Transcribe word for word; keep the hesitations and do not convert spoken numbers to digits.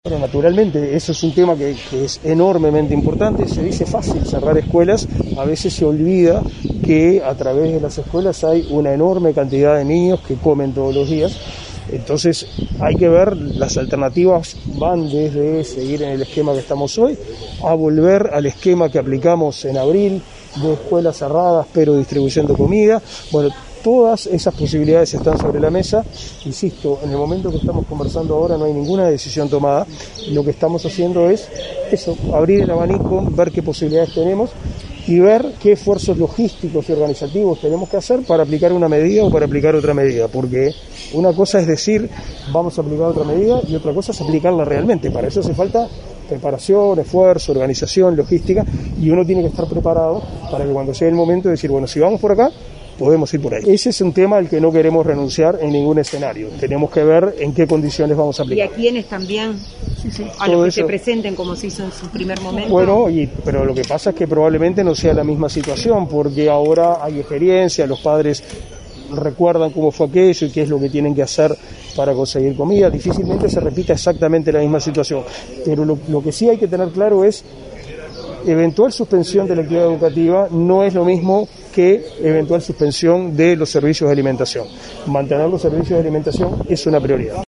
Bueno, naturalmente, eso es un tema que, que es enormemente importante. Se dice fácil cerrar escuelas, a veces se olvida que a través de las escuelas hay una enorme cantidad de niños que comen todos los días. Entonces hay que ver, las alternativas van desde seguir en el esquema que estamos hoy, a volver al esquema que aplicamos en abril, de escuelas cerradas pero distribuyendo comida. Bueno, todas esas posibilidades están sobre la mesa. Insisto, en el momento que estamos conversando ahora no hay ninguna decisión tomada. Lo que estamos haciendo es eso, abrir el abanico, ver qué posibilidades tenemos y ver qué esfuerzos logísticos y organizativos tenemos que hacer para aplicar una medida o para aplicar otra medida, porque una cosa es decir vamos a aplicar otra medida y otra cosa es aplicarla realmente. Para eso hace falta preparación, esfuerzo, organización, logística, y uno tiene que estar preparado para que cuando llegue el momento de decir, bueno, si vamos por acá, podemos ir por ahí. Ese es un tema al que no queremos renunciar en ningún escenario. Tenemos que ver en qué condiciones vamos a aplicar. ¿Y a quiénes también? Sí, sí, a los que eso se presenten como se hizo en su primer momento. Bueno, y, pero lo que pasa es que probablemente no sea la misma situación, porque ahora hay experiencia, los padres recuerdan cómo fue aquello y qué es lo que tienen que hacer para conseguir comida. Difícilmente se repita exactamente la misma situación, pero lo, lo que sí hay que tener claro es eventual suspensión de la actividad educativa no es lo mismo que eventual suspensión de los servicios de alimentación. Mantener los servicios de alimentación es una prioridad.